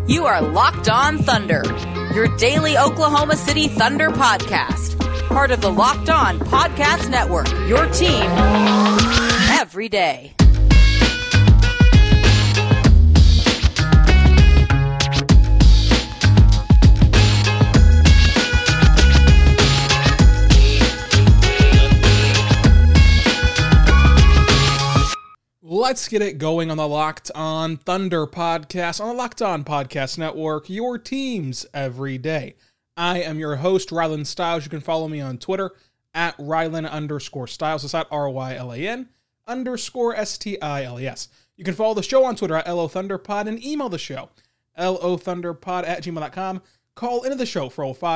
You are Locked On Thunder, your daily Oklahoma City Thunder podcast. Part of the Locked On Podcast Network, your team every day. Let's get it going on the Locked On Thunder podcast on the Locked On Podcast Network, your teams every day. I am your host, Rylan Stiles. You can follow me on Twitter at Rylan_Stiles. It's at RYLAN_STILES. You can follow the show on Twitter at LOThunderPod and email the show, LOThunderPod@gmail.com. Call into the show,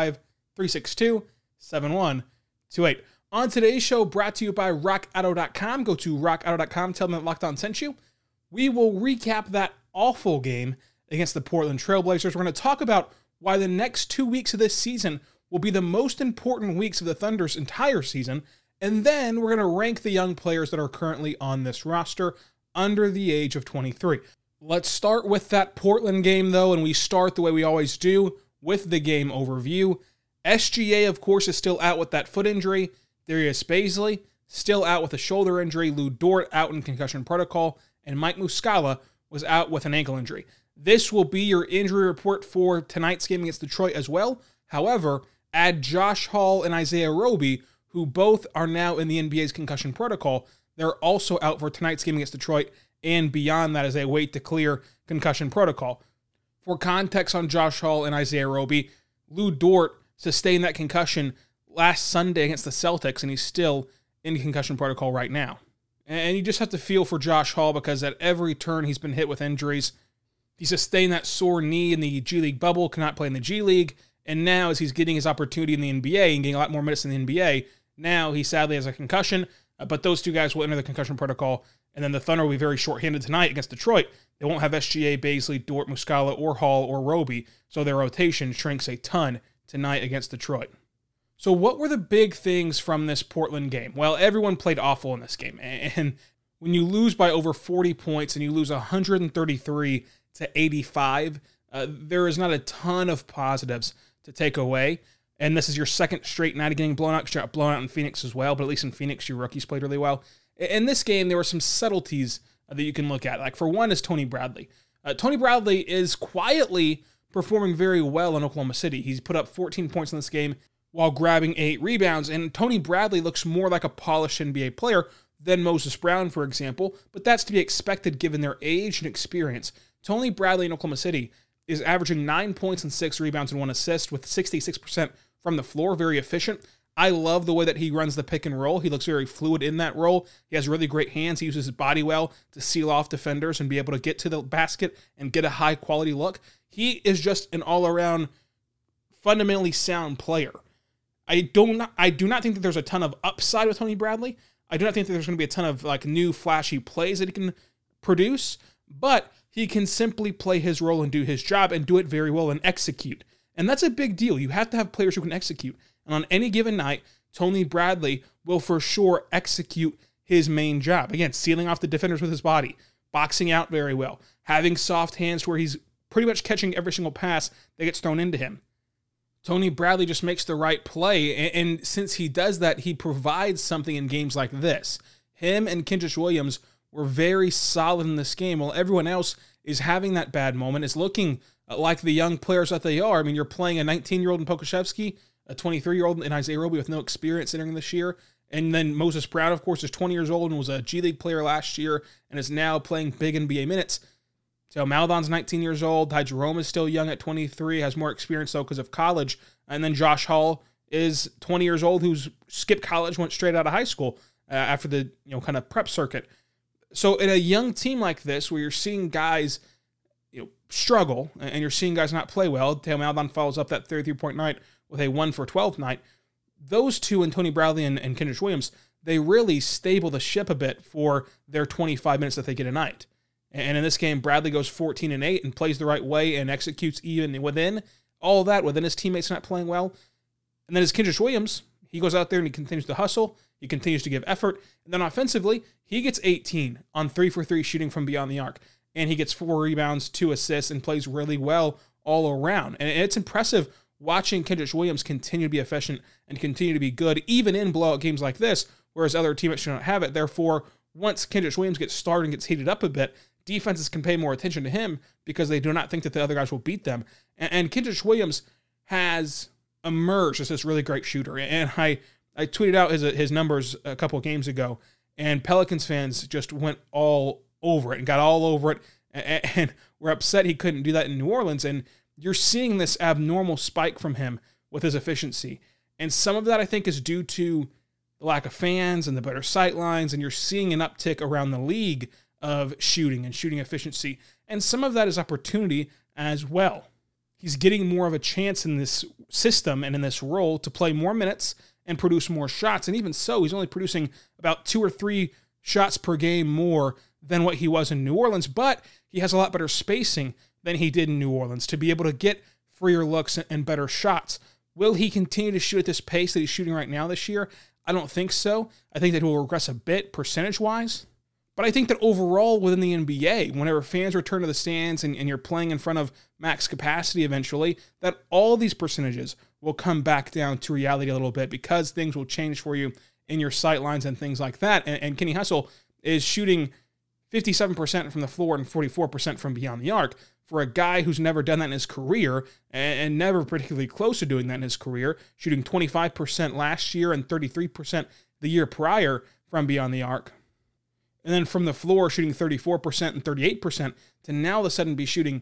405-362-7128. On today's show, brought to you by RockAuto.com. Go to RockAuto.com, tell them that Locked On sent you. We will recap that awful game against the Portland Trailblazers. We're going to talk about why the next 2 weeks of this season will be the most important weeks of the Thunder's entire season. And then we're going to rank the young players that are currently on this roster under the age of 23. Let's start with that Portland game, though, and we start the way we always do with the game overview. SGA, of course, is still out with that foot injury. Darius Bazley, still out with a shoulder injury. Lu Dort out in concussion protocol. And Mike Muscala was out with an ankle injury. This will be your injury report for tonight's game against Detroit as well. However, add Josh Hall and Isaiah Roby, who both are now in the NBA's concussion protocol. They're also out for tonight's game against Detroit and beyond that as they wait to clear concussion protocol. For context on Josh Hall and Isaiah Roby, Lu Dort sustained that concussion last Sunday against the Celtics, and he's still in concussion protocol right now. And you just have to feel for Josh Hall because at every turn he's been hit with injuries. He sustained that sore knee in the G League bubble, cannot play in the G League, and now as he's getting his opportunity in the NBA and getting a lot more minutes in the NBA, now he sadly has a concussion, but those two guys will enter the concussion protocol, and then the Thunder will be very short-handed tonight against Detroit. They won't have SGA, Bazley, Dort, Muscala, or Hall, or Roby, so their rotation shrinks a ton tonight against Detroit. So what were the big things from this Portland game? Well, everyone played awful in this game. And when you lose by over 40 points and you lose 133-85, there is not a ton of positives to take away. And this is your second straight night of getting blown out. You got blown out in Phoenix as well, but at least in Phoenix, your rookies played really well. In this game, there were some subtleties that you can look at. Like, for one is Tony Bradley. Tony Bradley is quietly performing very well in Oklahoma City. He's put up 14 points in this game while grabbing 8 rebounds, and Tony Bradley looks more like a polished NBA player than Moses Brown, for example, but that's to be expected given their age and experience. Tony Bradley in Oklahoma City is averaging 9 points and 6 rebounds and 1 assist with 66% from the floor, very efficient. I love the way that he runs the pick and roll. He looks very fluid in that role. He has really great hands. He uses his body well to seal off defenders and be able to get to the basket and get a high-quality look. He is just an all-around, fundamentally sound player. I do not think that there's a ton of upside with Tony Bradley. I do not think that there's going to be a ton of new flashy plays that he can produce, but he can simply play his role and do his job and do it very well and execute. And that's a big deal. You have to have players who can execute. And on any given night, Tony Bradley will for sure execute his main job. Again, sealing off the defenders with his body, boxing out very well, having soft hands where he's pretty much catching every single pass that gets thrown into him. Tony Bradley just makes the right play, and since he does that, he provides something in games like this. Him and Kenrich Williams were very solid in this game, while everyone else is having that bad moment, is looking like the young players that they are. I mean, you're playing a 19-year-old in Pokusevski, a 23-year-old in Isaiah Roby with no experience entering this year, and then Moses Brown, of course, is 20 years old and was a G League player last year and is now playing big NBA minutes. So Maledon's 19 years old. Ty Jerome is still young at 23, has more experience, though, because of college. And then Josh Hall is 20 years old, who's skipped college, went straight out of high school after the kind of prep circuit. So in a young team like this, where you're seeing guys struggle and you're seeing guys not play well, Theo Maledon follows up that 33-point night with a 1-for-12 night. Those two, and Tony Bradley and Kenrich Williams, they really stable the ship a bit for their 25 minutes that they get a night. And in this game, Bradley goes 14-8 and plays the right way and executes even within all that, within his teammates not playing well. And then as Kenrich Williams, he goes out there and he continues to hustle. He continues to give effort. And then offensively, he gets 18 on 3-for-3 shooting from beyond the arc. and he gets 4 rebounds, 2 assists, and plays really well all around. And it's impressive watching Kenrich Williams continue to be efficient and continue to be good, even in blowout games like this, whereas other teammates do not have it. Therefore, once Kenrich Williams gets started and gets heated up a bit, defenses can pay more attention to him because they do not think that the other guys will beat them. And Kenrich Williams has emerged as this really great shooter. And I tweeted out his numbers a couple of games ago, and Pelicans fans just went all over it and got all over it and were upset he couldn't do that in New Orleans. And you're seeing this abnormal spike from him with his efficiency. And some of that, I think, is due to the lack of fans and the better sight lines, and you're seeing an uptick around the league of shooting and shooting efficiency. And some of that is opportunity as well. He's getting more of a chance in this system and in this role to play more minutes and produce more shots. And even so, he's only producing about 2 or 3 shots per game more than what he was in New Orleans, but he has a lot better spacing than he did in New Orleans to be able to get freer looks and better shots. Will he continue to shoot at this pace that he's shooting right now this year? I don't think so. I think that he will regress a bit percentage-wise. But I think that overall within the NBA, whenever fans return to the stands and you're playing in front of max capacity eventually, that all these percentages will come back down to reality a little bit because things will change for you in your sight lines and things like that. And Kenny Hustle is shooting 57% from the floor and 44% from beyond the arc. For a guy who's never done that in his career and never particularly close to doing that in his career, shooting 25% last year and 33% the year prior from beyond the arc. And then from the floor, shooting 34% and 38% to now all of a sudden be shooting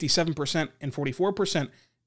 57% and 44%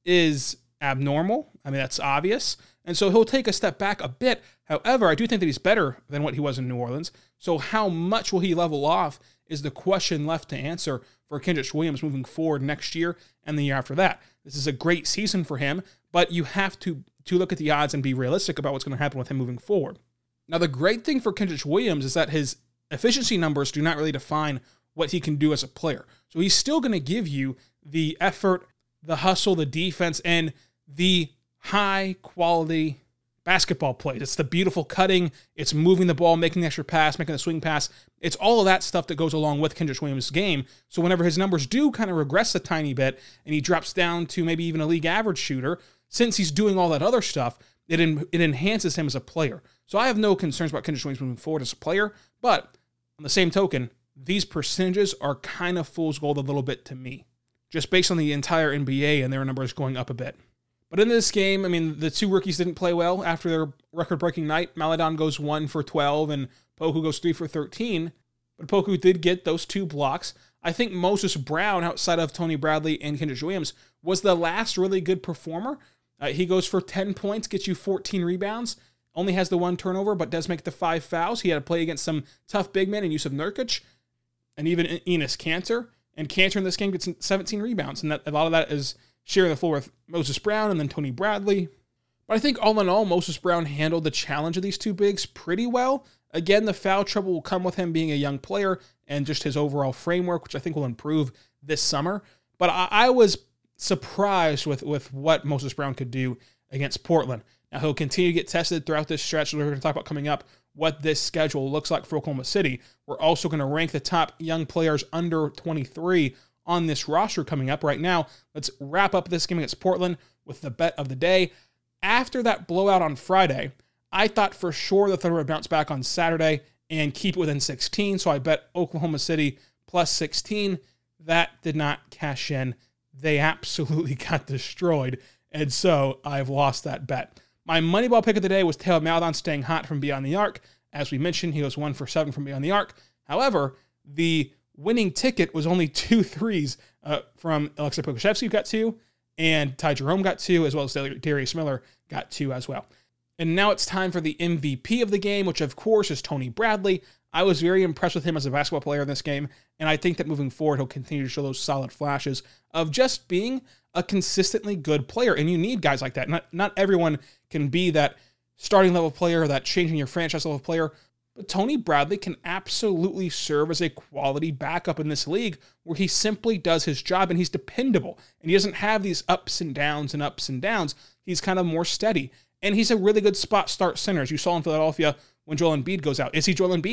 is abnormal. I mean, that's obvious. And so he'll take a step back a bit. However, I do think that he's better than what he was in New Orleans. So how much will he level off is the question left to answer for Kenrich Williams moving forward next year and the year after that. This is a great season for him, but you have to look at the odds and be realistic about what's going to happen with him moving forward. Now, the great thing for Kenrich Williams is that his efficiency numbers do not really define what he can do as a player. So he's still going to give you the effort, the hustle, the defense, and the high-quality basketball plays. It's the beautiful cutting. It's moving the ball, making the extra pass, making the swing pass. It's all of that stuff that goes along with Kenrich Williams' game. So whenever his numbers do kind of regress a tiny bit and he drops down to maybe even a league average shooter, since he's doing all that other stuff, it enhances him as a player. So I have no concerns about Kenrich Williams moving forward as a player, but on the same token, these percentages are kind of fool's gold a little bit to me, just based on the entire NBA and their numbers going up a bit. But in this game, I mean, the 2 rookies didn't play well after their record-breaking night. Maledon goes 1 for 12 and Poku goes 3 for 13. But Poku did get those 2 blocks. I think Moses Brown, outside of Tony Bradley and Kenrich Williams, was the last really good performer. He goes for 10 points, gets you 14 rebounds, only has the 1 turnover, but does make the 5 fouls. He had to play against some tough big men in Yusuf Nurkic and even Enes Kanter. And Kanter in this game gets 17 rebounds, and a lot of that is sharing the floor with Moses Brown and then Tony Bradley. But I think all in all, Moses Brown handled the challenge of these 2 bigs pretty well. Again, the foul trouble will come with him being a young player and just his overall framework, which I think will improve this summer. But I was surprised with what Moses Brown could do against Portland. Now, he'll continue to get tested throughout this stretch. We're going to talk about coming up what this schedule looks like for Oklahoma City. We're also going to rank the top young players under 23 on this roster coming up right now. Let's wrap up this game against Portland with the bet of the day. After that blowout on Friday, I thought for sure the Thunder would bounce back on Saturday and keep it within 16, so I bet Oklahoma City plus 16. That did not cash in. They absolutely got destroyed, and so I've lost that bet. My Moneyball pick of the day was Taylor Maledon staying hot from beyond the arc. As we mentioned, he goes 1 for 7 from beyond the arc. However, the winning ticket was only 2 threes from Alexei Pokusevski, who got 2, and Ty Jerome got 2, as well as Darius Miller got 2 as well. And now it's time for the MVP of the game, which of course is Tony Bradley. I was very impressed with him as a basketball player in this game, and I think that moving forward, he'll continue to show those solid flashes of just being a consistently good player. And you need guys like that. Not everyone can be that starting level player, that changing your franchise level player, but Tony Bradley can absolutely serve as a quality backup in this league where he simply does his job and he's dependable. And he doesn't have these ups and downs and ups and downs. He's kind of more steady. And he's a really good spot start center, as you saw in Philadelphia when Joel Embiid goes out. Is he Joel Embiid?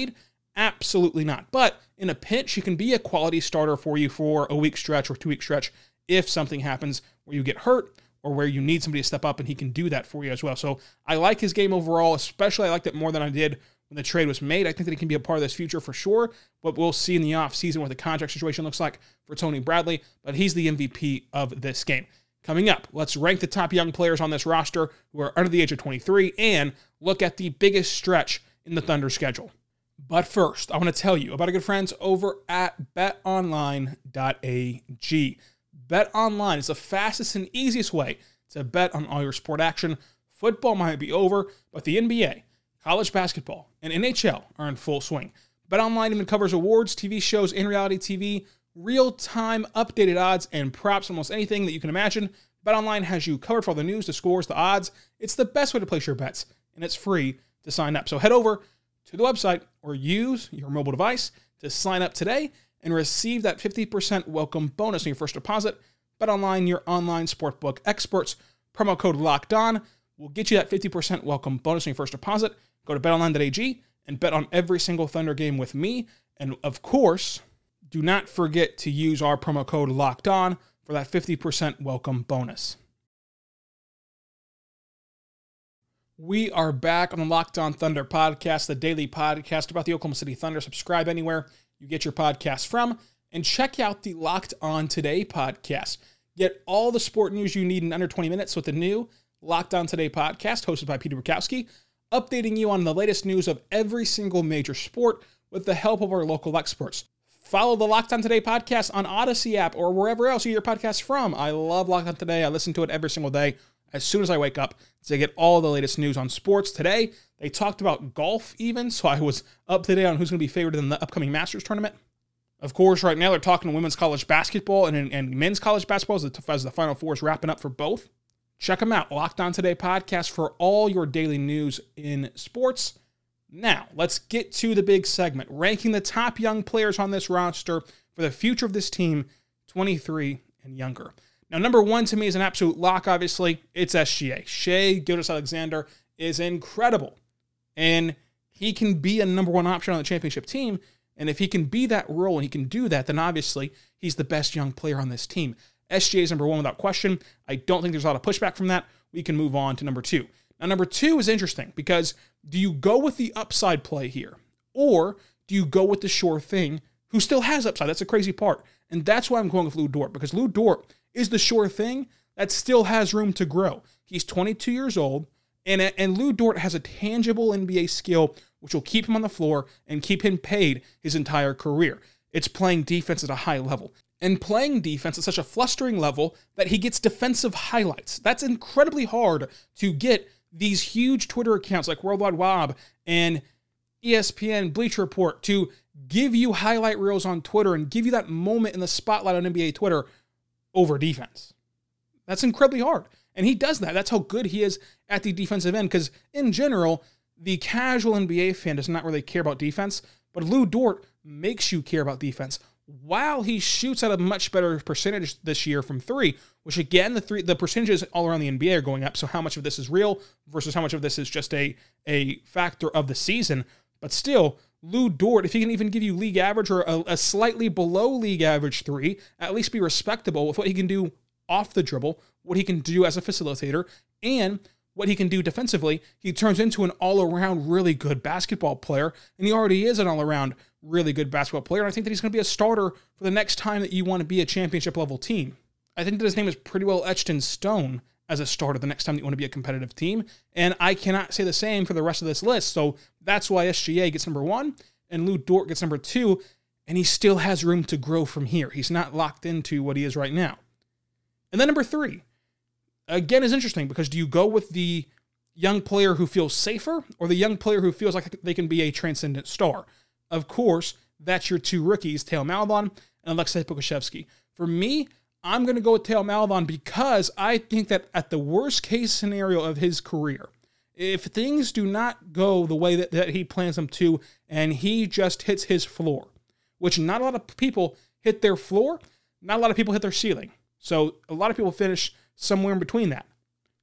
Absolutely not. But in a pinch, he can be a quality starter for you for a week stretch or 2 week stretch if something happens where you get hurt or where you need somebody to step up, and he can do that for you as well. So I like his game overall, especially I liked it more than I did when the trade was made. I think that he can be a part of this future for sure, but we'll see in the offseason what the contract situation looks like for Tony Bradley, but he's the MVP of this game. Coming up, let's rank the top young players on this roster who are under the age of 23 and look at the biggest stretch in the Thunder schedule. But first, I want to tell you about our good friends over at betonline.ag. BetOnline is the fastest and easiest way to bet on all your sport action. Football might be over, but the NBA, college basketball, and NHL are in full swing. BetOnline even covers awards, TV shows, and reality TV, real-time updated odds, and props, almost anything that you can imagine. BetOnline has you covered for all the news, the scores, the odds. It's the best way to place your bets, and it's free to sign up. So head over to the website or use your mobile device to sign up today and receive that 50% welcome bonus on your first deposit. BetOnline, your online sportbook experts. Promo code LOCKEDON will get you that 50% welcome bonus on your first deposit. Go to betonline.ag and bet on every single Thunder game with me. And of course, do not forget to use our promo code LOCKEDON for that 50% welcome bonus. We are back on the Locked On Thunder podcast, the daily podcast about the Oklahoma City Thunder. Subscribe anywhere you get your podcast from, and check out the Locked On Today podcast. Get all the sport news you need in under 20 minutes with the new Locked On Today podcast, hosted by Peter Bukowski, updating you on the latest news of every single major sport with the help of our local experts. Follow the Locked On Today podcast on Odyssey app or wherever else you get your podcasts from. I love Locked On Today. I listen to it every single day as soon as I wake up to get all the latest news on sports. Today, they talked about golf even, so I was up to date on who's going to be favored in the upcoming Masters tournament. Of course, right now they're talking women's college basketball and men's college basketball as the Final Four is wrapping up for both. Check them out, Locked On Today podcast, for all your daily news in sports. Now, let's get to the big segment, ranking the top young players on this roster for the future of this team, 23 and younger. Now, number one to me is an absolute lock, obviously. It's SGA. Shai Gilgeous-Alexander is incredible, and he can be a number one option on the championship team, and if he can be that role and he can do that, then obviously he's the best young player on this team. SGA is number one without question. I don't think there's a lot of pushback from that. We can move on to number two. Now, number two is interesting because do you go with the upside play here, or do you go with the sure thing who still has upside? That's a crazy part, and that's why I'm going with Lu Dort, because Lu Dort is the sure thing that still has room to grow. He's 22 years old, and Lu Dort has a tangible NBA skill which will keep him on the floor and keep him paid his entire career. It's playing defense at a high level. And playing defense at such a flustering level that he gets defensive highlights. That's incredibly hard to get these huge Twitter accounts like Worldwide Wob and ESPN, Bleacher Report to give you highlight reels on Twitter and give you that moment in the spotlight on NBA Twitter over defense. That's incredibly hard. And he does that. That's how good he is at the defensive end, because in general, the casual NBA fan does not really care about defense, but Lu Dort makes you care about defense. While he shoots at a much better percentage this year from three, which again, the percentages all around the NBA are going up, so how much of this is real versus how much of this is just a factor of the season. But still, Lu Dort, if he can even give you league average or a slightly below league average three, at least be respectable with what he can do off the dribble, what he can do as a facilitator, and what he can do defensively, he turns into an all-around really good basketball player, and he already is an all-around really good basketball player, and I think that he's going to be a starter for the next time that you want to be a championship-level team. I think that his name is pretty well etched in stone as a starter the next time that you want to be a competitive team, and I cannot say the same for the rest of this list, so that's why SGA gets number one, and Lu Dort gets number two, and he still has room to grow from here. He's not locked into what he is right now. And then number three, again, is interesting because do you go with the young player who feels safer or the young player who feels like they can be a transcendent star? Of course, that's your two rookies, Theo Maledon and Aleksej Pokusevski. For me, I'm going to go with Theo Maledon because I think that at the worst case scenario of his career, if things do not go the way that he plans them to and he just hits his floor, which not a lot of people hit their floor, not a lot of people hit their ceiling. So a lot of people finish somewhere in between that.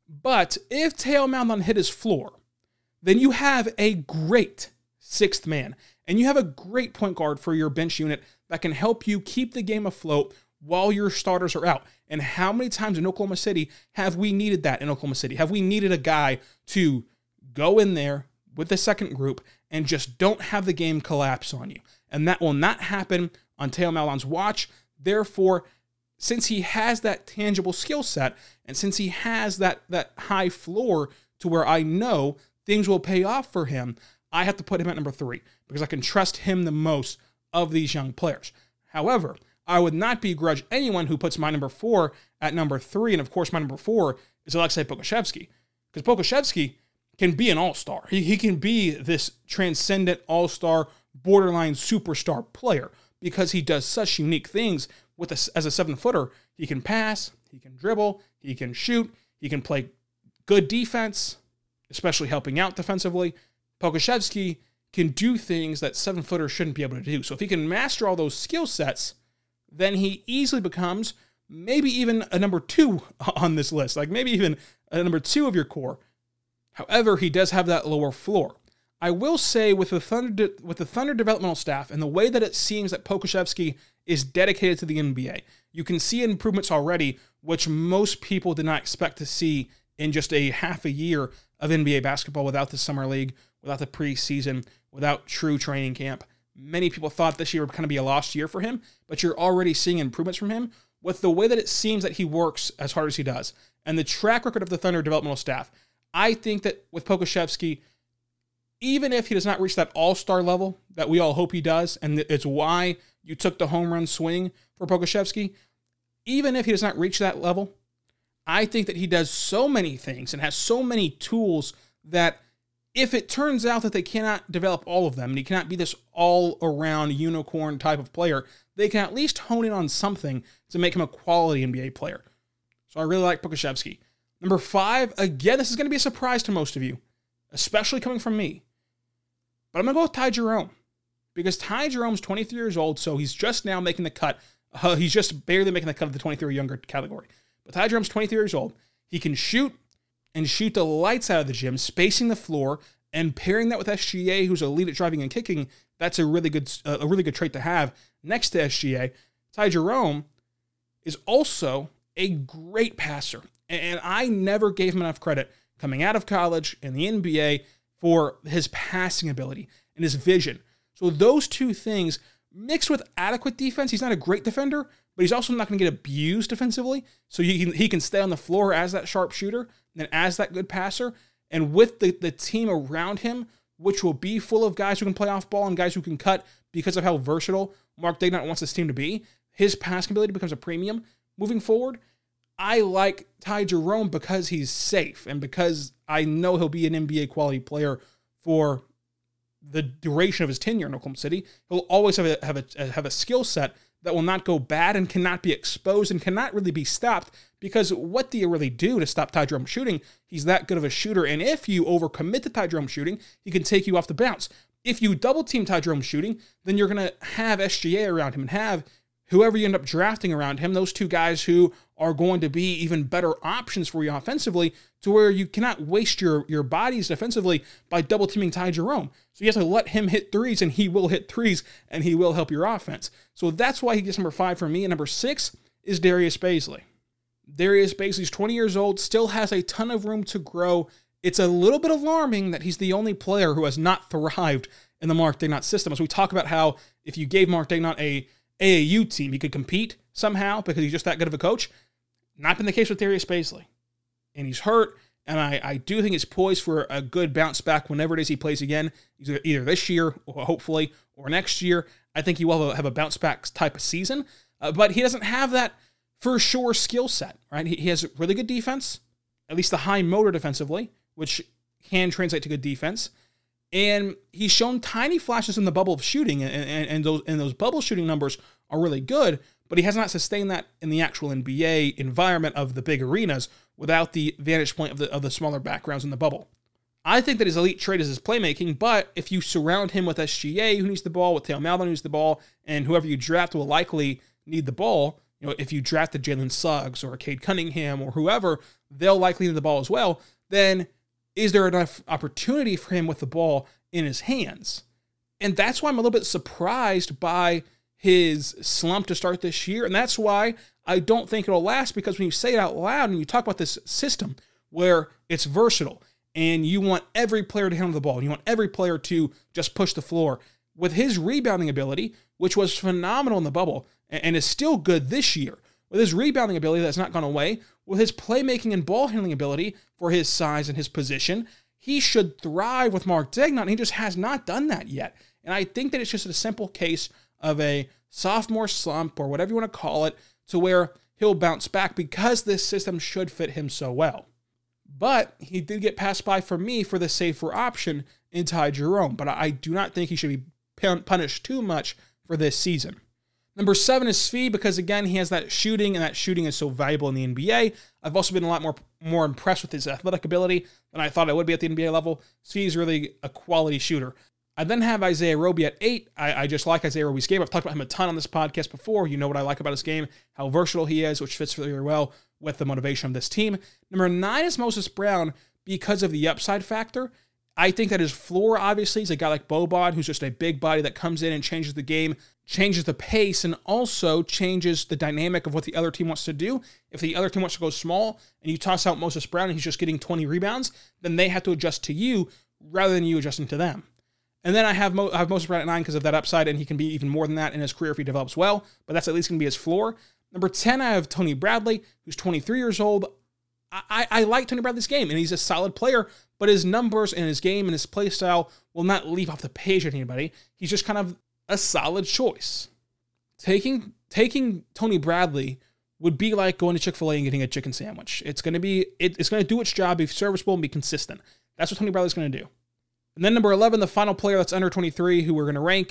But if Theo Maledon hit his floor, then you have a great sixth man. And you have a great point guard for your bench unit that can help you keep the game afloat while your starters are out. And how many times in Oklahoma City have we needed that in Oklahoma City? Have we needed a guy to go in there with the second group and just don't have the game collapse on you? And that will not happen on Theo Maledon's watch. Therefore, since he has that tangible skill set, and since he has that high floor to where I know things will pay off for him, I have to put him at number 3 because I can trust him the most of these young players. However, I would not begrudge anyone who puts my number 4 at number 3, and of course my number 4 is Aleksej Pokusevski, because Pokusevski can be an all-star. He can be this transcendent all-star, borderline superstar player because he does such unique things as a 7-footer. He can pass, he can dribble, he can shoot, he can play good defense, especially helping out defensively. Pokusevski can do things that 7-footers shouldn't be able to do. So if he can master all those skill sets, then he easily becomes maybe even a number 2 on this list, like maybe even a number 2 of your core. However, he does have that lower floor. I will say with the Thunder developmental staff and the way that it seems that Pokusevski is dedicated to the NBA, you can see improvements already, which most people did not expect to see in just a half a year of NBA basketball without the summer league, without the preseason, without true training camp. Many people thought this year would kind of be a lost year for him, but you're already seeing improvements from him with the way that it seems that he works as hard as he does. And the track record of the Thunder developmental staff, I think that with Pokusevski, even if he does not reach that all-star level that we all hope he does, and it's why you took the home run swing for Pokusevski, even if he does not reach that level, I think that he does so many things and has so many tools that if it turns out that they cannot develop all of them, and he cannot be this all-around unicorn type of player, they can at least hone in on something to make him a quality NBA player. So I really like Pokusevski. Number 5, again, this is going to be a surprise to most of you, especially coming from me. But I'm going to go with Ty Jerome, because Ty Jerome's 23 years old, so he's just now making the cut. He's just barely making the cut of the 23 or younger category. But Ty Jerome's 23 years old. He can shoot and shoot the lights out of the gym, spacing the floor, and pairing that with SGA, who's a lead at driving and kicking. That's a really good trait to have next to SGA. Ty Jerome is also a great passer, and I never gave him enough credit coming out of college and the NBA for his passing ability and his vision. So those two things mixed with adequate defense. He's not a great defender, but he's also not going to get abused defensively. So he can stay on the floor as that sharp shooter and as that good passer. And with the team around him, which will be full of guys who can play off ball and guys who can cut because of how versatile Mark Daigneault wants this team to be, his passing ability becomes a premium moving forward. I like Ty Jerome because he's safe and because I know he'll be an NBA quality player for the duration of his tenure in Oklahoma City. He'll always have a skill set that will not go bad and cannot be exposed and cannot really be stopped, because what do you really do to stop Ty Jerome shooting? He's that good of a shooter, and if you overcommit to Ty Jerome shooting, he can take you off the bounce. If you double team Ty Jerome shooting, then you're going to have SGA around him and have whoever you end up drafting around him, those two guys who are going to be even better options for you offensively, to where you cannot waste your bodies defensively by double teaming Ty Jerome. So you have to let him hit threes, and he will hit threes, and he will help your offense. So that's why he gets number 5 for me. And number 6 is Darius Bazley. Darius Bazley's 20 years old, still has a ton of room to grow. It's a little bit alarming that he's the only player who has not thrived in the Mark Daigneault system. As we talk about how if you gave Mark Daigneault a AAU team, he could compete somehow because he's just that good of a coach. Not been the case with Darius Bazley. And he's hurt, and I do think he's poised for a good bounce back whenever it is he plays again, either this year, or hopefully, or next year. I think he will have a bounce back type of season, but he doesn't have that for sure skill set, right? He has really good defense, at least the high motor defensively, which can translate to good defense. And he's shown tiny flashes in the bubble of shooting, and those bubble shooting numbers are really good, but he has not sustained that in the actual NBA environment of the big arenas without the vantage point of the smaller backgrounds in the bubble. I think that his elite trait is his playmaking, but if you surround him with SGA, who needs the ball, with Theo Maledon, who needs the ball, and whoever you draft will likely need the ball, if you drafted Jalen Suggs or Cade Cunningham or whoever, they'll likely need the ball as well, then is there enough opportunity for him with the ball in his hands? And that's why I'm a little bit surprised by his slump to start this year. And that's why I don't think it'll last, because when you say it out loud and you talk about this system where it's versatile and you want every player to handle the ball and you want every player to just push the floor, with his rebounding ability, which was phenomenal in the bubble and is still good this year, with his rebounding ability that's not gone away, with his playmaking and ball handling ability for his size and his position, he should thrive with Mark Daigneault, and he just has not done that yet. And I think that it's just a simple case of a sophomore slump, or whatever you want to call it, to where he'll bounce back because this system should fit him so well. But he did get passed by for me for the safer option in Ty Jerome, but I do not think he should be punished too much for this season. Number 7 is Svi, because again, he has that shooting, and that shooting is so valuable in the NBA. I've also been a lot more impressed with his athletic ability than I thought I would be at the NBA level. Svi is really a quality shooter. I then have Isaiah Roby at 8. I just like Isaiah Roby's game. I've talked about him a ton on this podcast before. You know what I like about his game, how versatile he is, which fits really well with the motivation of this team. Number 9 is Moses Brown, because of the upside factor. I think that his floor, obviously, is a guy like Boban, who's just a big body that comes in and changes the game, changes the pace, and also changes the dynamic of what the other team wants to do. If the other team wants to go small and you toss out Moses Brown and he's just getting 20 rebounds, then they have to adjust to you rather than you adjusting to them. And then I have Moses Brown at 9 because of that upside, and he can be even more than that in his career if he develops well, but that's at least going to be his floor. Number 10, I have Tony Bradley, who's 23 years old. I like Tony Bradley's game, and he's a solid player, but his numbers and his game and his play style will not leap off the page at anybody. He's just kind of a solid choice. Taking Tony Bradley would be like going to Chick-fil-A and getting a chicken sandwich. It's going to do its job, be serviceable, and be consistent. That's what Tony Bradley's going to do. And then number 11, the final player that's under 23 who we're going to rank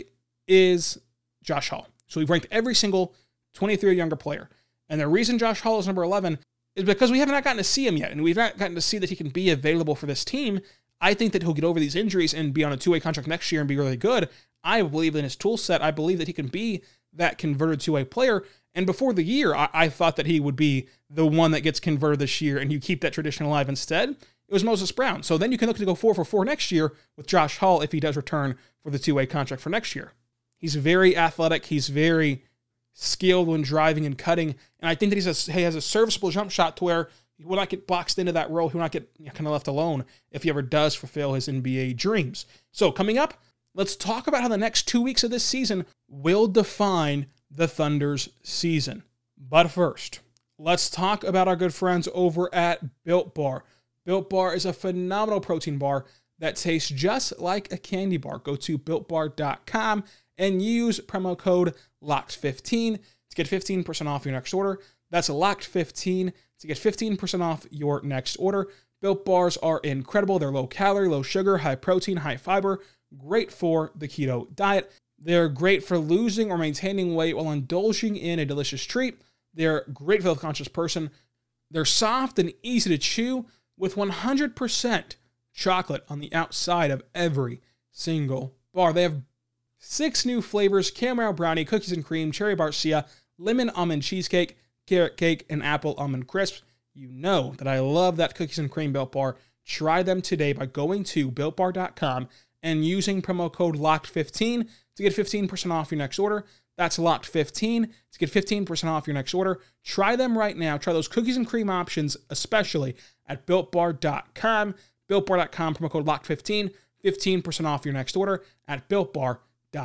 is Josh Hall. So we've ranked every single 23 or younger player. And the reason Josh Hall is number 11 is because we have not gotten to see him yet, and we've not gotten to see that he can be available for this team. I think that he'll get over these injuries and be on a 2-way contract next year and be really good. I believe in his tool set. I believe that he can be that converted 2-way player. And before the year, I thought that he would be the one that gets converted this year, and you keep that tradition alive. Instead, it was Moses Brown. So then you can look to go 4 for 4 next year with Josh Hall if he does return for the 2-way contract for next year. He's very athletic. He's very skilled when driving and cutting, and I think that he has a serviceable jump shot to where he will not get boxed into that role. He will not get kind of left alone if he ever does fulfill his NBA dreams. So coming up, let's talk about how the next 2 weeks of this season will define the Thunder's season. But first, let's talk about our good friends over at Built Bar. Built Bar is a phenomenal protein bar that tastes just like a candy bar. Go to BuiltBar.com and use promo code LOCKED15 to get 15% off your next order. That's LOCKED15 to get 15% off your next order. Built Bars are incredible. They're low calorie, low sugar, high protein, high fiber, great for the keto diet. They're great for losing or maintaining weight while indulging in a delicious treat. They're great for the health-conscious person. They're soft and easy to chew with 100% chocolate on the outside of every single bar. They have 6 new flavors: caramel brownie, cookies and cream, cherry barcia, lemon almond cheesecake, carrot cake, and apple almond crisp. You know that I love that cookies and cream Built Bar. Try them today by going to BuiltBar.com and using promo code LOCKED15 to get 15% off your next order. That's LOCKED15 to get 15% off your next order. Try them right now. Try those cookies and cream options, especially at BuiltBar.com. BuiltBar.com, promo code LOCKED15, 15% off your next order at BuiltBar.com.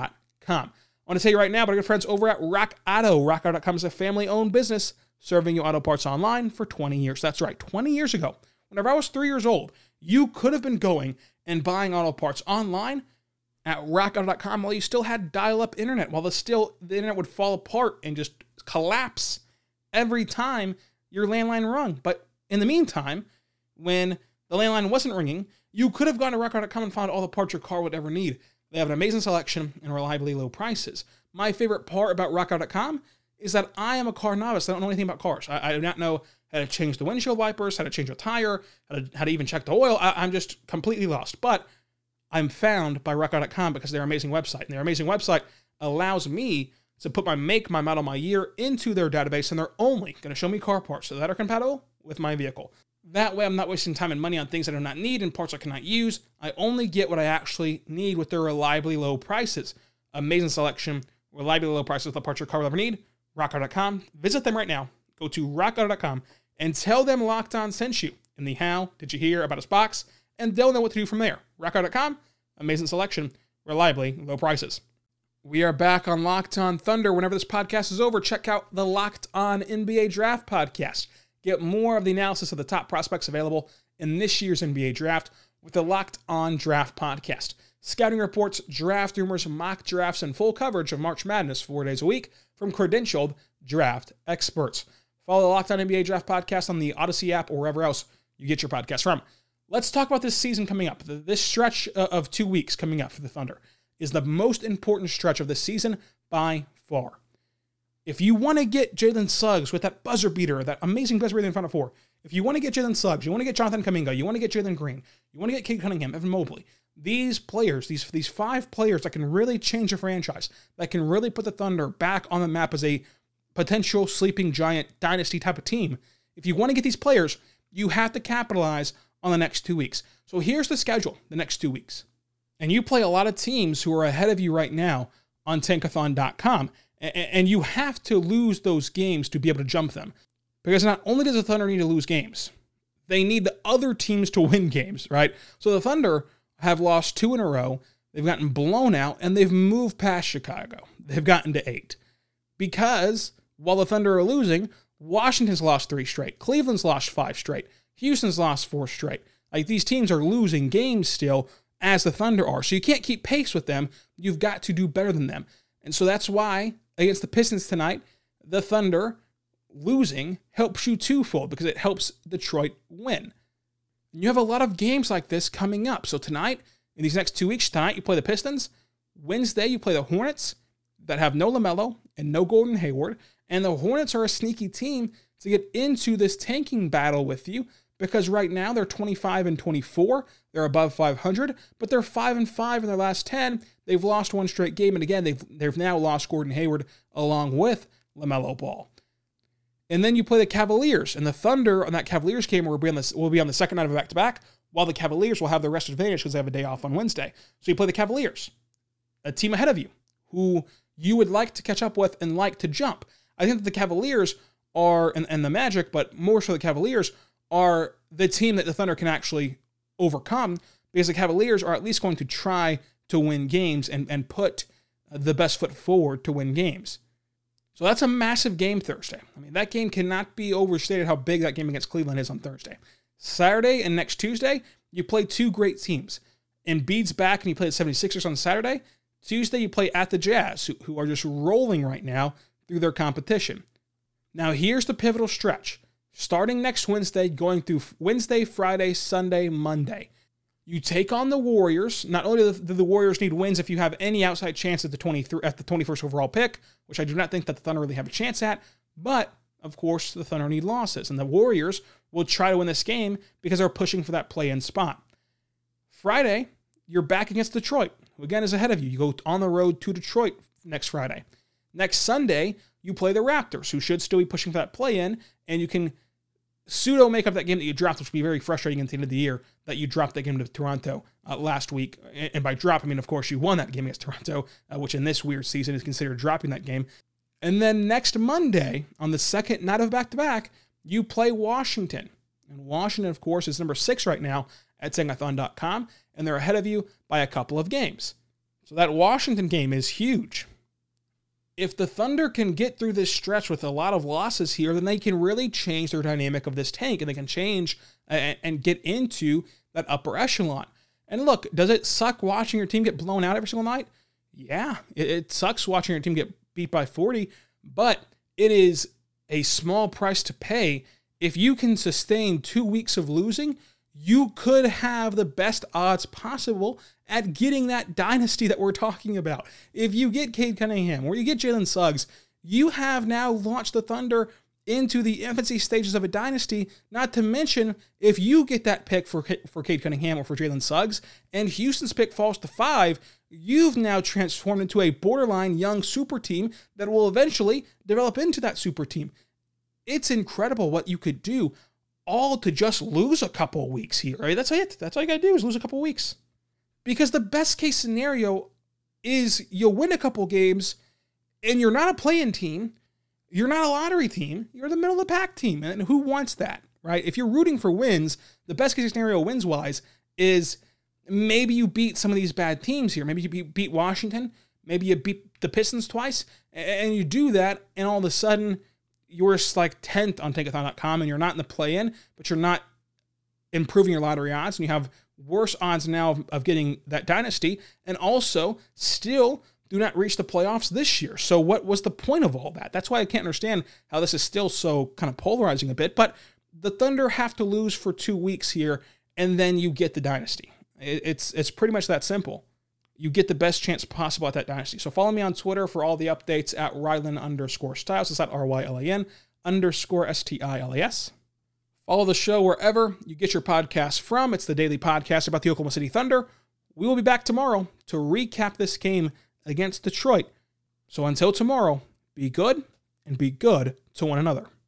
I want to tell you right now about our good friends over at Rock Auto. RockAuto.com is a family-owned business serving you auto parts online for 20 years. That's right, 20 years ago. Whenever I was 3 years old, you could have been going and buying auto parts online at RockAuto.com while you still had dial-up internet, while the internet would fall apart and just collapse every time your landline rung. But in the meantime, when the landline wasn't ringing, you could have gone to RockAuto.com and found all the parts your car would ever need. They have an amazing selection and reliably low prices. My favorite part about RockAuto.com is that I am a car novice. I don't know anything about cars. I do not know how to change the windshield wipers, how to change a tire, how to even check the oil. I'm just completely lost. But I'm found by RockAuto.com because they're an amazing website. And their amazing website allows me to put my make, my model, my year into their database, and they're only going to show me car parts that are compatible with my vehicle. That way I'm not wasting time and money on things I do not need and parts I cannot use. I only get what I actually need with their reliably low prices. Amazing selection, reliably low prices, the parts your car will ever need. RockAuto.com. Visit them right now. Go to RockAuto.com and tell them Locked On sent you. In the how did you hear about us box, and they'll know what to do from there. RockAuto.com. Amazing selection, reliably low prices. We are back on Locked On Thunder. Whenever this podcast is over, check out the Locked On NBA Draft podcast. Get more of the analysis of the top prospects available in this year's NBA Draft with the Locked On Draft podcast. Scouting reports, draft rumors, mock drafts, and full coverage of March Madness 4 days a week from credentialed draft experts. Follow the Locked On NBA Draft podcast on the Odyssey app or wherever else you get your podcast from. Let's talk about this season coming up. This stretch of 2 weeks coming up for the Thunder is the most important stretch of the season by far. If you want to get Jalen Suggs with that buzzer beater, that amazing buzzer beater in front of four, if you want to get Jalen Suggs, you want to get Jonathan Kuminga, you want to get Jalen Green, you want to get Cade Cunningham, Evan Mobley, these players, these 5 players that can really change a franchise, that can really put the Thunder back on the map as a potential sleeping giant dynasty type of team. If you want to get these players, you have to capitalize on the next 2 weeks. So here's the schedule the next 2 weeks. And you play a lot of teams who are ahead of you right now on Tankathon.com. And you have to lose those games to be able to jump them. Because not only does the Thunder need to lose games, they need the other teams to win games, right? So the Thunder have lost 2 in a row. They've gotten blown out, and they've moved past Chicago. They've gotten to 8. Because while the Thunder are losing, Washington's lost 3 straight. Cleveland's lost 5 straight. Houston's lost 4 straight. Like, these teams are losing games still as the Thunder are. So you can't keep pace with them. You've got to do better than them. And so that's why, against the Pistons tonight, the Thunder losing helps you twofold because it helps Detroit win. And you have a lot of games like this coming up. So tonight, in these next 2 weeks, tonight you play the Pistons. Wednesday, you play the Hornets that have no LaMelo and no Gordon Hayward. And the Hornets are a sneaky team to get into this tanking battle with you because right now they're 25-24. They're above 500, but they're 5-5 in their last 10. They've lost 1 straight game, and again, they've now lost Gordon Hayward along with LaMelo Ball. And then you play the Cavaliers, and the Thunder on that Cavaliers game will be on the second night of a back-to-back, while the Cavaliers will have the rest advantage because they have a day off on Wednesday. So you play the Cavaliers, a team ahead of you, who you would like to catch up with and like to jump. I think that the Cavaliers are, and the Magic, but more so the Cavaliers, are the team that the Thunder can actually overcome because the Cavaliers are at least going to try to win games and put the best foot forward to win games. So that's a massive game Thursday. I mean, that game cannot be overstated how big that game against Cleveland is on Thursday. Saturday and next Tuesday, you play 2 great teams. Embiid's back and you play the 76ers on Saturday. Tuesday, you play at the Jazz, who are just rolling right now through their competition. Now, here's the pivotal stretch. Starting next Wednesday, going through Wednesday, Friday, Sunday, Monday. You take on the Warriors. Not only do the Warriors need wins if you have any outside chance at the 21st overall pick, which I do not think that the Thunder really have a chance at, but, of course, the Thunder need losses. And the Warriors will try to win this game because they're pushing for that play-in spot. Friday, you're back against Detroit, who again is ahead of you. You go on the road to Detroit next Friday. Next Sunday, you play the Raptors, who should still be pushing for that play-in, and you can pseudo make up that game that you dropped, which would be very frustrating at the end of the year, that you dropped that game to Toronto last week. And by drop, I mean, of course, you won that game against Toronto, which in this weird season is considered dropping that game. And then next Monday, on the second night of back-to-back, you play Washington. And Washington, of course, is number 6 right now at Tankathon.com, and they're ahead of you by a couple of games. So that Washington game is huge. If the Thunder can get through this stretch with a lot of losses here, then they can really change their dynamic of this tank, and they can change and get into that upper echelon. And look, does it suck watching your team get blown out every single night? Yeah, it sucks watching your team get beat by 40, but it is a small price to pay. If you can sustain 2 weeks of losing, you could have the best odds possible at getting that dynasty that we're talking about. If you get Cade Cunningham or you get Jalen Suggs, you have now launched the Thunder into the infancy stages of a dynasty, not to mention if you get that pick for Cade Cunningham or for Jalen Suggs, and Houston's pick falls to 5, you've now transformed into a borderline young super team that will eventually develop into that super team. It's incredible what you could do all to just lose a couple of weeks here, right? That's it. That's all you got to do is lose a couple of weeks. Because the best case scenario is you'll win a couple games and you're not a play-in team. You're not a lottery team. You're the middle of the pack team. And who wants that, right? If you're rooting for wins, the best case scenario wins-wise is maybe you beat some of these bad teams here. Maybe you beat Washington. Maybe you beat the Pistons twice. And you do that, and all of a sudden, you're like 10th on Tankathon.com, and you're not in the play-in, but you're not improving your lottery odds, and you have worse odds now of getting that dynasty, and also still do not reach the playoffs this year. So what was the point of all that? That's why I can't understand how this is still so kind of polarizing a bit, but the Thunder have to lose for 2 weeks here, and then you get the dynasty. It's pretty much that simple. You get the best chance possible at that dynasty. So follow me on Twitter for all the updates at Rylan_Stiles. It's at RYLAN_STILAS. Follow the show wherever you get your podcasts from. It's the daily podcast about the Oklahoma City Thunder. We will be back tomorrow to recap this game against Detroit. So until tomorrow, be good and be good to one another.